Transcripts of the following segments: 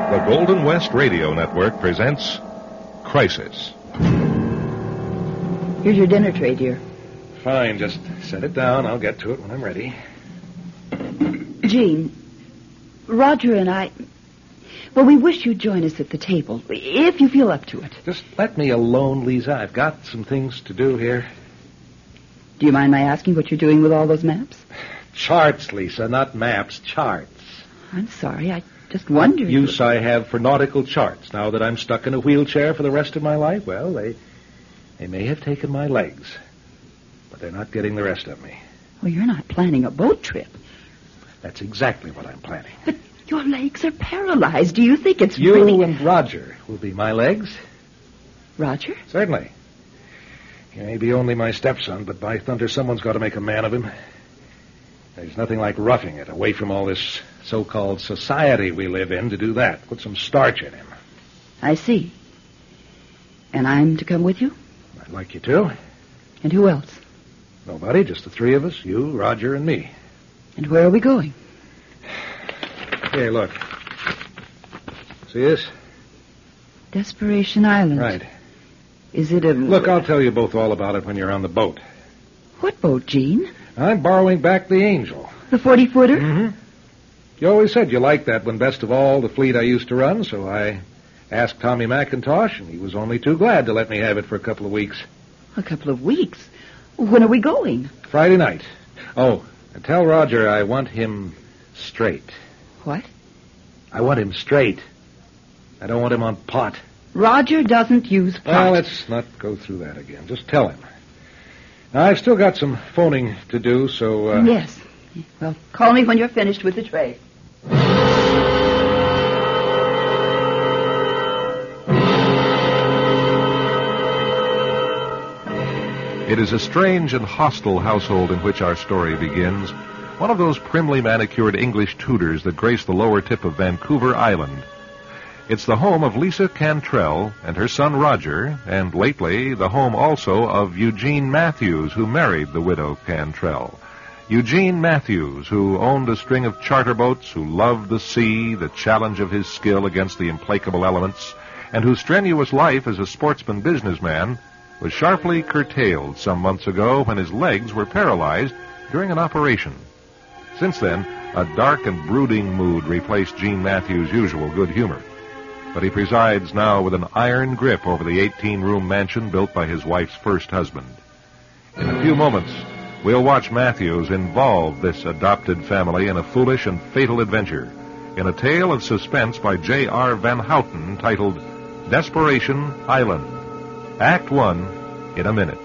The Golden West Radio Network presents Crisis. Here's your dinner tray, dear. Fine, just set it down. I'll get to it when I'm ready. Jean, Roger and I... Well, we wish you'd join us at the table, if you feel up to it. Just let me alone, Lisa. I've got some things to do here. Do you mind my asking what you're doing with all those maps? Charts, Lisa, not maps. Charts. I'm sorry, I just wondered... Use I have for nautical charts. Now that I'm stuck in a wheelchair for the rest of my life, well, they may have taken my legs. But they're not getting the rest of me. Well, you're not planning a boat trip. That's exactly what I'm planning. But your legs are paralyzed. Do you think it's You really... and Roger will be my legs. Roger? Certainly. He may be only my stepson, but by thunder, someone's got to make a man of him. There's nothing like roughing it, away from all this so-called society we live in, to do that. Put some starch in him. I see. And I'm to come with you? I'd like you to. And who else? Nobody, just the three of us, you, Roger, and me. And where are we going? Here, look. See this? Desperation Island. Right. Is it a... Look, I'll tell you both all about it when you're on the boat. What boat, Jean? I'm borrowing back the Angel. The 40-footer? Mm-hmm. You always said you liked that one best of all the fleet I used to run, so I asked Tommy McIntosh, and he was only too glad to let me have it for a couple of weeks. A couple of weeks? When are we going? Friday night. Oh, and tell Roger I want him straight. What? I want him straight. I don't want him on pot. Roger doesn't use pot. Well, let's not go through that again. Just tell him. Now, I've still got some phoning to do, so... Yes. Well, call me when you're finished with the tray. It is a strange and hostile household in which our story begins. One of those primly manicured English Tudors that grace the lower tip of Vancouver Island. It's the home of Lisa Cantrell and her son Roger, and lately the home also of Eugene Matthews, who married the widow Cantrell. Eugene Matthews, who owned a string of charter boats, who loved the sea, the challenge of his skill against the implacable elements, and whose strenuous life as a sportsman businessman was sharply curtailed some months ago when his legs were paralyzed during an operation. Since then, a dark and brooding mood replaced Gene Matthews' usual good humor. But he presides now with an iron grip over the 18-room mansion built by his wife's first husband. In a few moments, we'll watch Matthews involve this adopted family in a foolish and fatal adventure in a tale of suspense by J.R. Van Houten titled Desperation Island. Act 1 in a minute.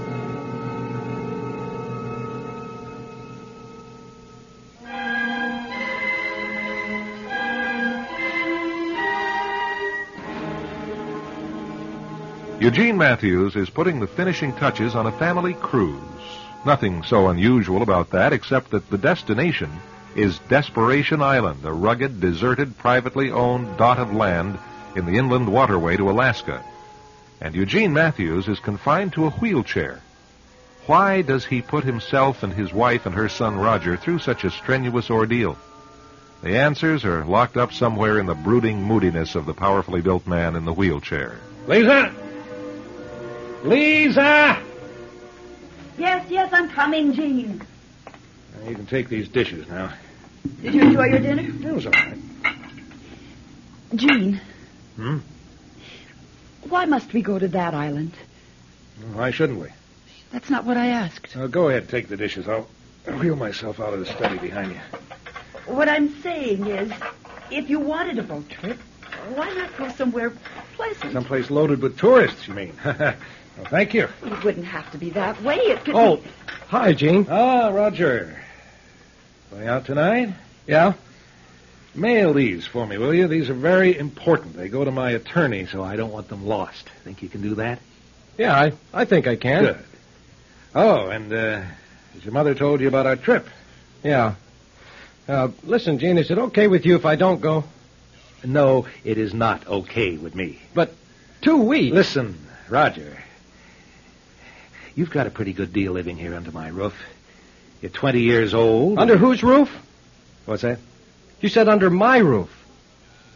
Eugene Matthews is putting the finishing touches on a family cruise. Nothing so unusual about that, except that the destination is Desperation Island, a rugged, deserted, privately owned dot of land in the inland waterway to Alaska. And Eugene Matthews is confined to a wheelchair. Why does he put himself and his wife and her son Roger through such a strenuous ordeal? The answers are locked up somewhere in the brooding moodiness of the powerfully built man in the wheelchair. Lisa! Lisa! Yes, I'm coming, Jean. You can take these dishes now. Did you enjoy your dinner? It was all right. Jean. Hmm? Why must we go to that island? Why shouldn't we? That's not what I asked. Go ahead, take the dishes. I'll wheel myself out of the study behind you. What I'm saying is, if you wanted a boat trip, why not go somewhere pleasant? Someplace loaded with tourists, you mean? Well, thank you. It wouldn't have to be that way. It could Oh, be... hi, Gene. Ah, Roger. Going out tonight? Yeah? Mail these for me, will you? These are very important. They go to my attorney, so I don't want them lost. Think you can do that? Yeah, I think I can. Good. Oh, and has your mother told you about our trip? Yeah. Listen, Gene, is it okay with you if I don't go? No, it is not okay with me. But 2 weeks. Listen, Roger. You've got a pretty good deal living here under my roof. You're 20 years old. Under whose roof? What's that? You said under my roof.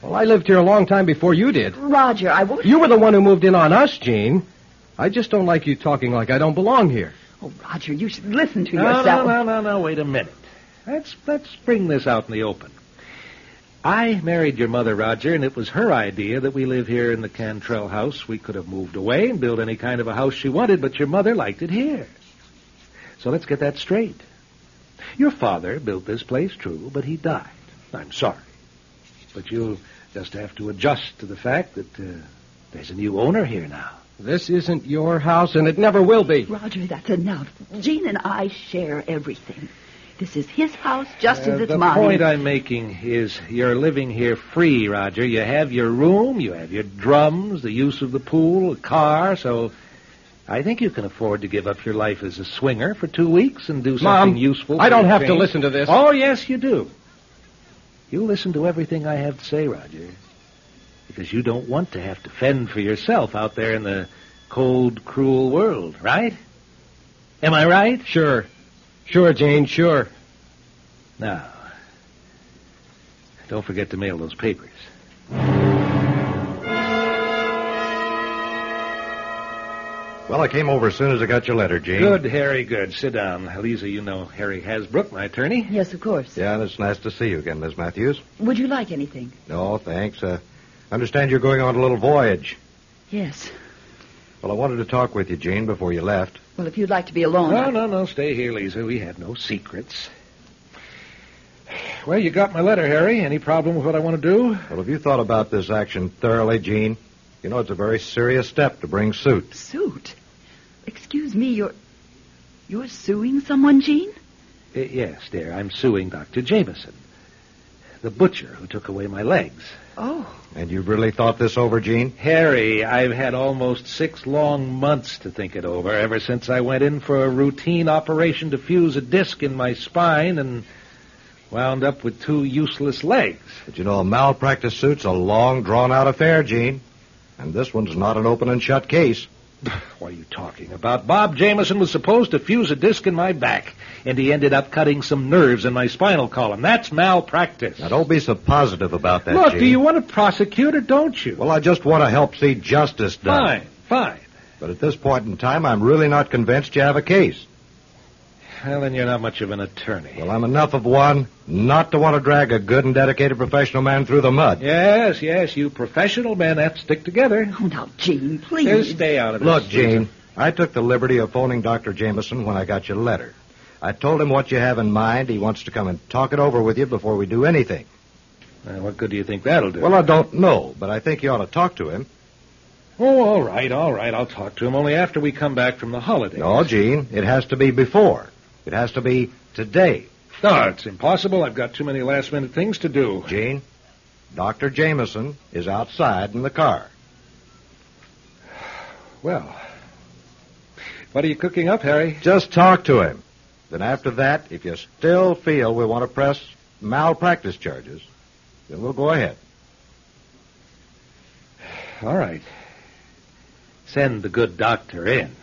Well, I lived here a long time before you did. Roger, I won't... You were the one who moved in on us, Gene. I just don't like you talking like I don't belong here. Oh, Roger, you should listen to No, yourself. no, wait a minute. Let's bring this out in the open. I married your mother, Roger, and it was her idea that we live here in the Cantrell house. We could have moved away and built any kind of a house she wanted, but your mother liked it here. So let's get that straight. Your father built this place, true, but he died. I'm sorry. But you'll just have to adjust to the fact that there's a new owner here now. This isn't your house, and it never will be. Roger, that's enough. Gene and I share everything. This is his house just as it's the mine. The point I'm making is you're living here free, Roger. You have your room, you have your drums, the use of the pool, a car, so I think you can afford to give up your life as a swinger for 2 weeks and do something Mom, useful. I don't have to change. listen to this. Oh, yes, you do. You listen to everything I have to say, Roger, because you don't want to have to fend for yourself out there in the cold, cruel world, right? Am I right? Sure. Sure, Gene, sure. Now, don't forget to mail those papers. Well, I came over as soon as I got your letter, Gene. Good, Harry, good. Sit down. Lisa, you know Harry Hasbrook, my attorney. Yes, of course. Yeah, and it's nice to see you again, Miss Matthews. Would you like anything? No, thanks. Understand you're going on a little voyage. Yes. Well, I wanted to talk with you, Gene, before you left. Well, if you'd like to be alone... No. Stay here, Lisa. We have no secrets. Well, you got my letter, Harry. Any problem with what I want to do? Well, have you thought about this action thoroughly, Gene? You know, it's a very serious step to bring suit. Suit? Excuse me, you're suing someone, Gene? Yes, dear. I'm suing Dr. Jameson, the butcher who took away my legs. Oh. And you've really thought this over, Gene? Harry, I've had almost 6 long months to think it over, ever since I went in for a routine operation to fuse a disc in my spine and wound up with 2 useless legs. But you know, a malpractice suit's a long, drawn-out affair, Gene. And this one's not an open and shut case. What are you talking about? Bob Jameson was supposed to fuse a disc in my back, and he ended up cutting some nerves in my spinal column. That's malpractice. Now, don't be so positive about that, Look, Gene. do you want to prosecute or don't you? Well, I just want to help see justice done. Fine. But at this point in time, I'm really not convinced you have a case. Well, then you're not much of an attorney. Well, I'm enough of one not to want to drag a good and dedicated professional man through the mud. Yes, you professional men have to stick together. Oh, now, Gene, please. Just stay out of this. Look, Gene, I took the liberty of phoning Dr. Jameson when I got your letter. I told him what you have in mind. He wants to come and talk it over with you before we do anything. What good do you think that'll do? Well, I don't know, but I think you ought to talk to him. Oh, all right. I'll talk to him only after we come back from the holidays. No, Gene, it has to be before. It has to be today. No, it's impossible. I've got too many last-minute things to do. Gene, Dr. Jameson is outside in the car. Well, what are you cooking up, Harry? Just talk to him. Then after that, if you still feel we want to press malpractice charges, then we'll go ahead. All right. Send the good doctor in.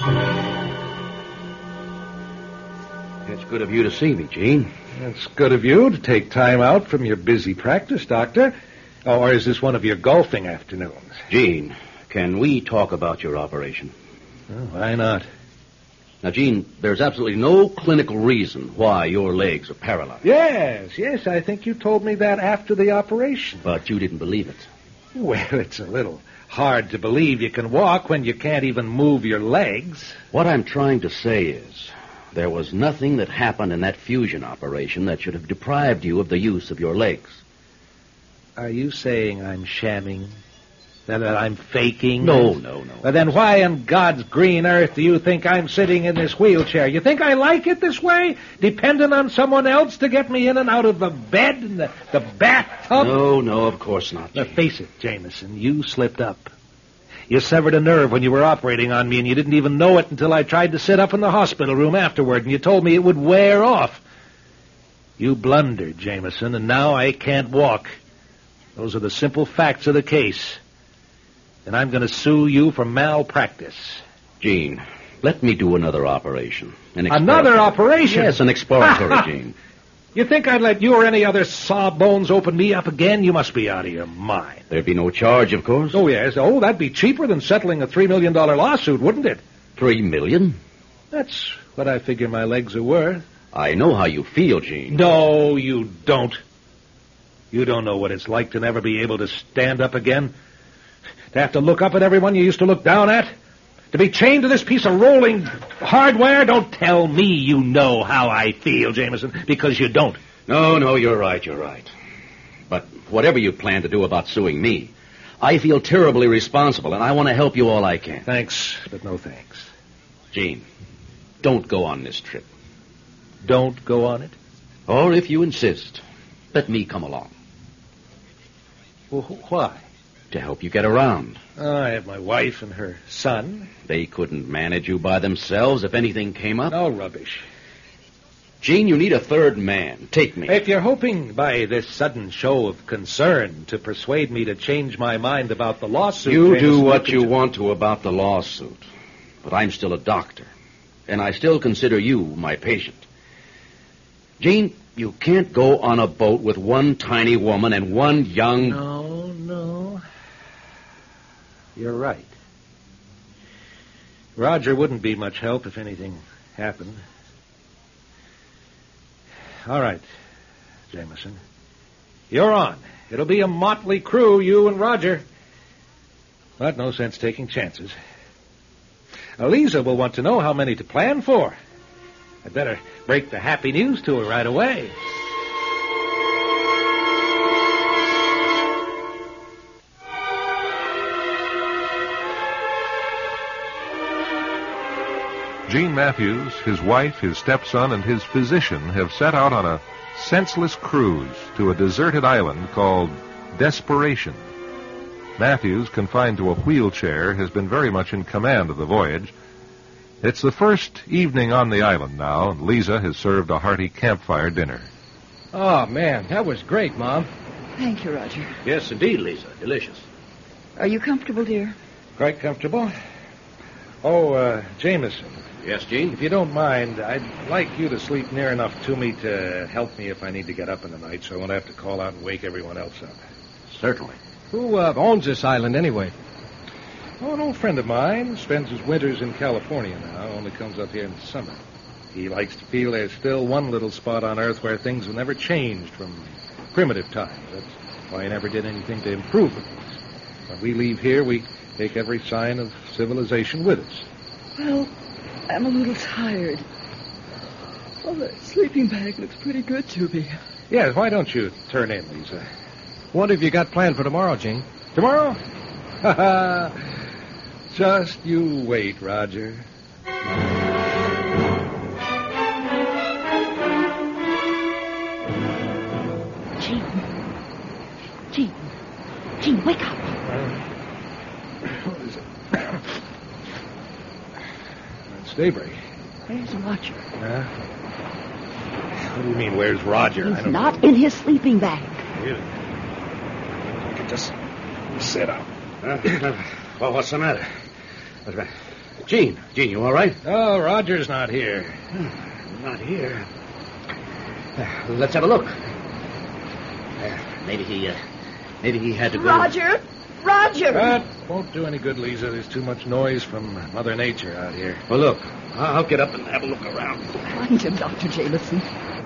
It's good of you to see me, Gene. It's good of you to take time out from your busy practice, Doctor. Oh, or is this one of your golfing afternoons? Gene, can we talk about your operation? Well, why not? Now, Gene, there's absolutely no clinical reason why your legs are paralyzed. Yes, I think you told me that after the operation. But you didn't believe it. Well, it's a little hard to believe you can walk when you can't even move your legs. What I'm trying to say is, there was nothing that happened in that fusion operation that should have deprived you of the use of your legs. Are you saying I'm shamming? That I'm faking? No. Well, then why in God's green earth do you think I'm sitting in this wheelchair? You think I like it this way? Dependent on someone else to get me in and out of the bed and the bathtub? No, of course not, Now, Gene. face it, Jameson, you slipped up. You severed a nerve when you were operating on me, and you didn't even know it until I tried to sit up in the hospital room afterward, and you told me it would wear off. You blundered, Jameson, and now I can't walk. Those are the simple facts of the case. And I'm going to sue you for malpractice. Gene, let me do another operation. Another operation? Yes, an exploratory, Gene. You think I'd let you or any other sawbones open me up again? You must be out of your mind. There'd be no charge, of course. Oh, yes. Oh, that'd be cheaper than settling a $3 million lawsuit, wouldn't it? $3 million? That's what I figure my legs are worth. I know how you feel, Gene. No, you don't. You don't know what it's like to never be able to stand up again. To have to look up at everyone you used to look down at. To be chained to this piece of rolling hardware. Don't tell me you know how I feel, Jameson, because you don't. No, you're right. But whatever you plan to do about suing me, I feel terribly responsible, and I want to help you all I can. Thanks, but no thanks. Gene, don't go on this trip. Don't go on it? Or if you insist, let me come along. Well, why? To help you get around. I have my wife and her son. They couldn't manage you by themselves if anything came up. No rubbish. Gene, you need a third man. Take me. If you're hoping by this sudden show of concern to persuade me to change my mind about the lawsuit... You do what you want to about the lawsuit. But I'm still a doctor. And I still consider you my patient. Gene, you can't go on a boat with one tiny woman and one young... No. You're right. Roger wouldn't be much help if anything happened. All right, Jameson. You're on. It'll be a motley crew, you and Roger. But no sense taking chances. Eliza will want to know how many to plan for. I'd better break the happy news to her right away. Gene Matthews, his wife, his stepson, and his physician have set out on a senseless cruise to a deserted island called Desperation. Matthews, confined to a wheelchair, has been very much in command of the voyage. It's the first evening on the island now, and Lisa has served a hearty campfire dinner. Oh, man, that was great, Mom. Thank you, Roger. Yes, indeed, Lisa. Delicious. Are you comfortable, dear? Quite comfortable. Oh, Jameson. Yes, Gene? If you don't mind, I'd like you to sleep near enough to me to help me if I need to get up in the night, so I won't have to call out and wake everyone else up. Certainly. Who owns this island, anyway? Oh, an old friend of mine. Spends his winters in California now, only comes up here in the summer. He likes to feel there's still one little spot on Earth where things have never changed from primitive times. That's why he never did anything to improve them. When we leave here, we take every sign of civilization with us. Well, I'm a little tired. Oh, that sleeping bag looks pretty good to me. Yes, why don't you turn in, Lisa? What have you got planned for tomorrow, Gene? Tomorrow? Ha ha! Just you wait, Roger. Gene, wake up. What is it? It's daybreak. Where's Roger? What do you mean, where's Roger? He's not in his sleeping bag. Really? I could just sit up. Well, what's the matter? Gene, you all right? Oh, Roger's not here. Not here. Let's have a look. Maybe he had to go. Roger! That won't do any good, Lisa. There's too much noise from Mother Nature out here. Well, look, I'll get up and have a look around. Find him, Dr. Jameson.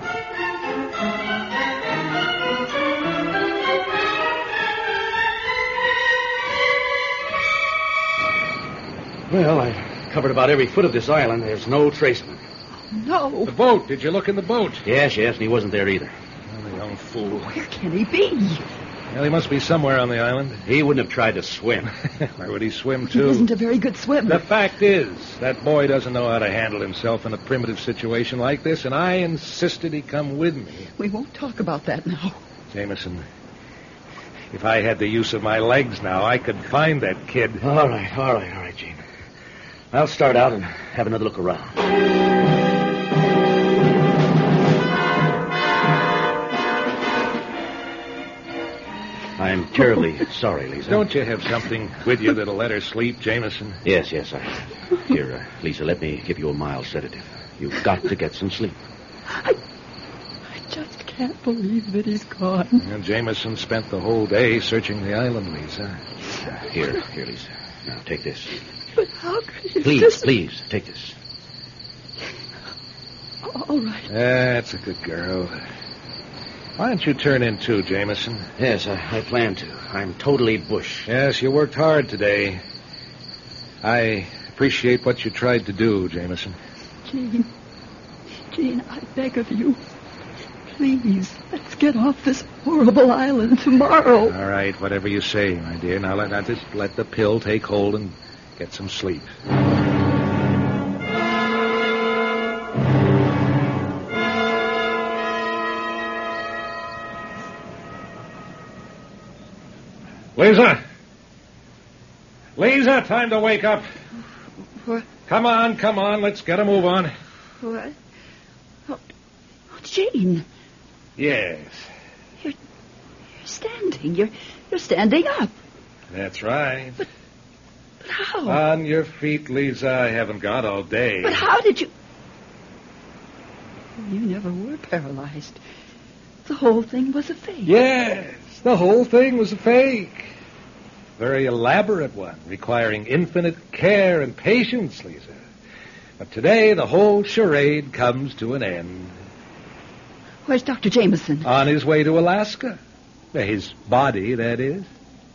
Well, I covered about every foot of this island. There's no trace of him. No. The boat. Did you look in the boat? Yes, and he wasn't there either. Oh, the young fool. Where can he be? Well, he must be somewhere on the island. He wouldn't have tried to swim. Where would he swim He to? isn't a very good swimmer. The fact is, that boy doesn't know how to handle himself in a primitive situation like this, and I insisted he come with me. We won't talk about that now. Jameson, if I had the use of my legs now, I could find that kid. All right, Gene. I'll start out and have another look around. I'm terribly sorry, Lisa. Don't you have something with you that'll let her sleep, Jameson? Yes, Here, Lisa, let me give you a mild sedative. You've got to get some sleep. I just can't believe that he's gone. And Jameson spent the whole day searching the island, Lisa. Here, Lisa. Now, take this. But how could he... Please, take this. All right. That's a good girl. Why don't you turn in too, Jameson? Yes, I plan to. I'm totally bush. Yes, you worked hard today. I appreciate what you tried to do, Jameson. Gene, I beg of you. Please, let's get off this horrible island tomorrow. All right, whatever you say, my dear. Now, just let the pill take hold and get some sleep. Lisa, time to wake up. What? Come on, let's get a move on. What? Oh, Gene. Yes. You're standing. You're standing up. That's right. But how? On your feet, Lisa. I haven't got all day. But how did you... You never were paralyzed. The whole thing was a fake. Yes, the whole thing was a fake. Very elaborate one, requiring infinite care and patience, Lisa. But today, the whole charade comes to an end. Where's Dr. Jameson? On his way to Alaska. His body, that is.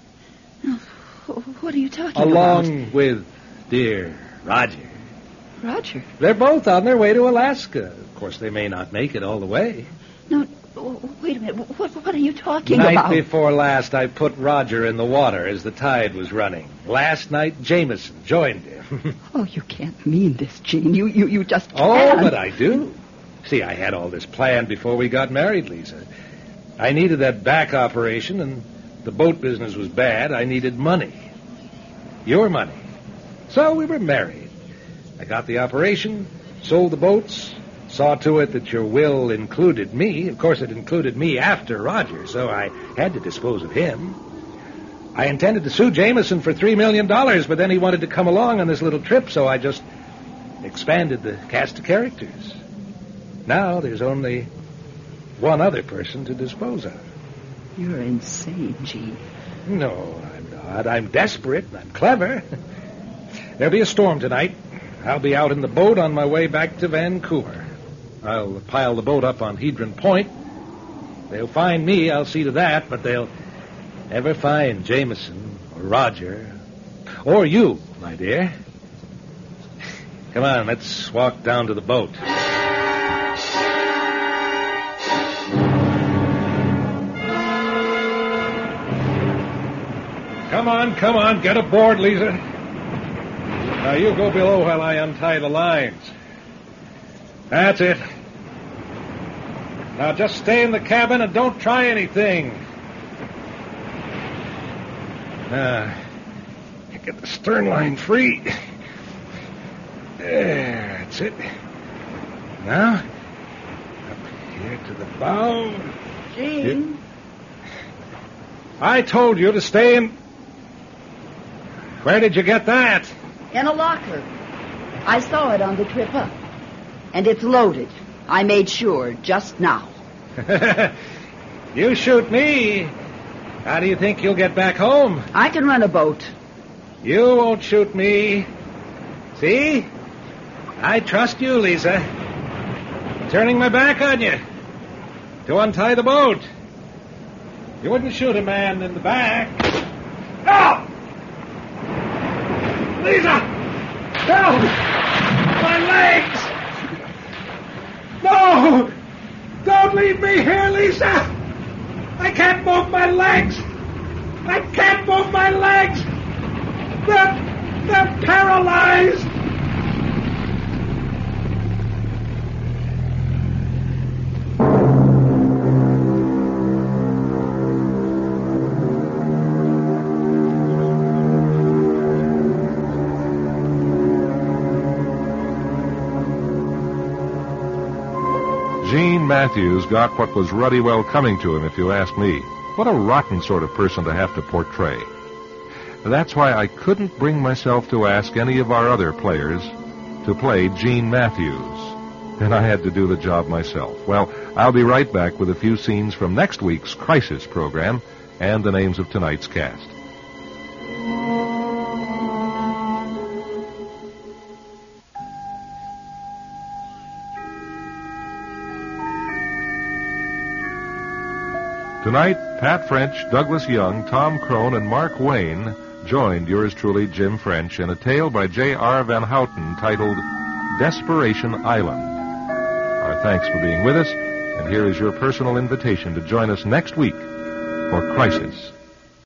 What are you talking Along with dear Roger. Roger? They're both on their way to Alaska. Of course, they may not make it all the way. No, wait a minute. What are you talking Night about? before last, I put Roger in the water as the tide was running. Last night, Jameson joined him. Oh, you can't mean this, Gene. You just can't. Oh, but I do. See, I had all this planned before we got married, Lisa. I needed that back operation, and the boat business was bad. I needed money. Your money. So we were married. I got the operation, sold the boats, saw to it that your will included me. Of course, it included me after Roger, so I had to dispose of him. I intended to sue Jameson for $3 million, but then he wanted to come along on this little trip, so I just expanded the cast of characters. Now there's only one other person to dispose of. You're insane, Gene. No, I'm not. I'm desperate. I'm clever. There'll be a storm tonight. I'll be out in the boat on my way back to Vancouver. I'll pile the boat up on Hedron Point. They'll find me, I'll see to that, but they'll never find Jameson or Roger or you, my dear. Come on, let's walk down to the boat. Come on, get aboard, Lisa. Now, you go below while I untie the lines. That's it. Now, just stay in the cabin and don't try anything. Get the stern line free. There, that's it. Now, up here to the bow. Gene? I told you to stay in... Where did you get that? In a locker. I saw it on the trip up. And it's loaded. I made sure just now. You shoot me. How do you think you'll get back home? I can run a boat. You won't shoot me. See? I trust you, Lisa. I'm turning my back on you to untie the boat. You wouldn't shoot a man in the back. No! Lisa! No! My legs! No! Don't leave me here, Lisa! I can't move my legs! I can't move my legs! They're paralyzed! Gene Matthews got what was ruddy well coming to him, if you ask me. What a rotten sort of person to have to portray. That's why I couldn't bring myself to ask any of our other players to play Gene Matthews. and I had to do the job myself. Well, I'll be right back with a few scenes from next week's Crisis program and the names of tonight's cast. Tonight, Pat French, Douglas Young, Tom Crone, and Mark Wayne joined yours truly, Jim French, in a tale by J.R. Van Houten titled Desperation Island. Our thanks for being with us, and here is your personal invitation to join us next week for Crisis.